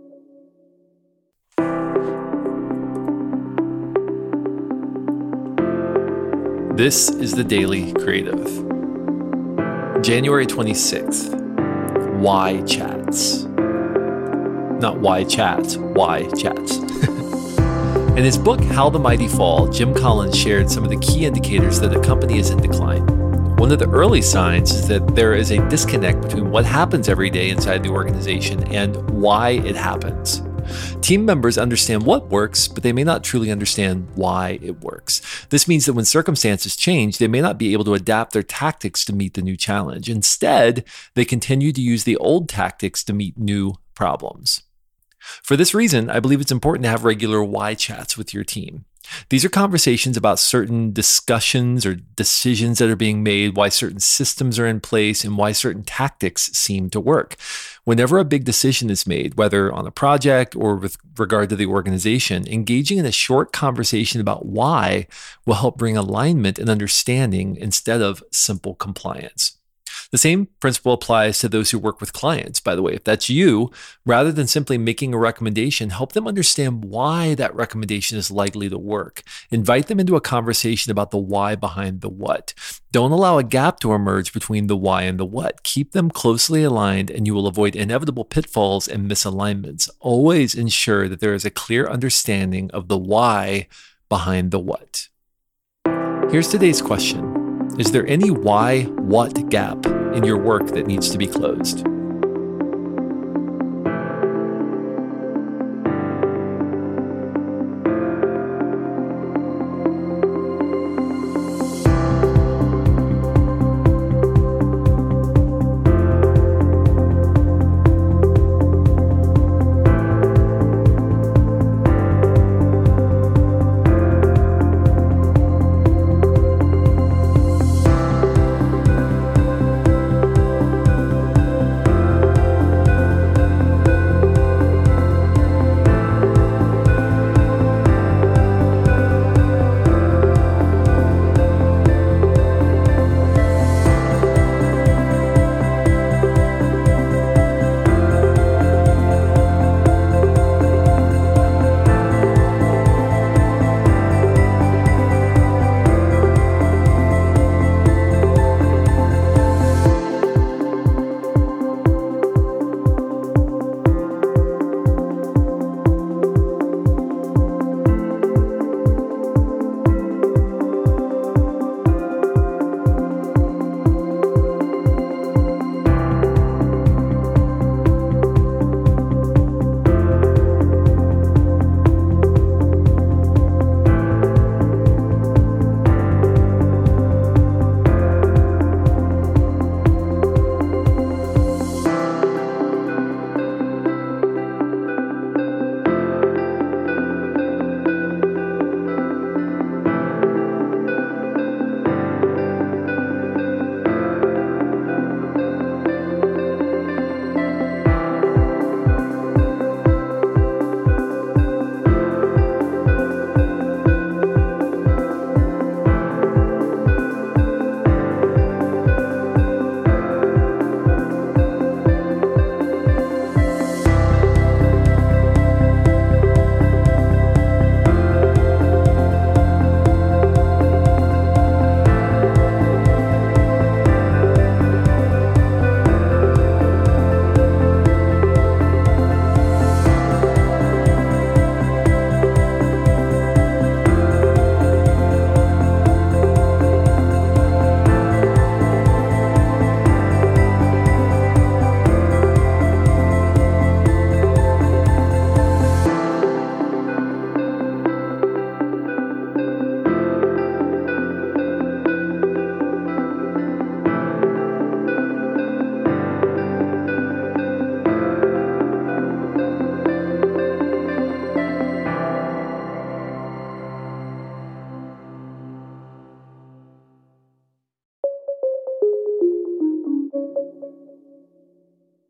This is the Daily Creative. January 26th. Why chats? Not why chats, why chats. In his book, How the Mighty Fall, Jim Collins shared some of the key indicators that a company is in decline. One of the early signs is that there is a disconnect between what happens every day inside the organization and why it happens. Team members understand what works, but they may not truly understand why it works. This means that when circumstances change, they may not be able to adapt their tactics to meet the new challenge. Instead, they continue to use the old tactics to meet new problems. For this reason, I believe it's important to have regular why chats with your team. These are conversations about certain discussions or decisions that are being made, why certain systems are in place, and why certain tactics seem to work. Whenever a big decision is made, whether on a project or with regard to the organization, engaging in a short conversation about why will help bring alignment and understanding instead of simple compliance. The same principle applies to those who work with clients, by the way. If that's you, rather than simply making a recommendation, help them understand why that recommendation is likely to work. Invite them into a conversation about the why behind the what. Don't allow a gap to emerge between the why and the what. Keep them closely aligned and you will avoid inevitable pitfalls and misalignments. Always ensure that there is a clear understanding of the why behind the what. Here's today's question. Is there any why-what gap in your work that needs to be closed?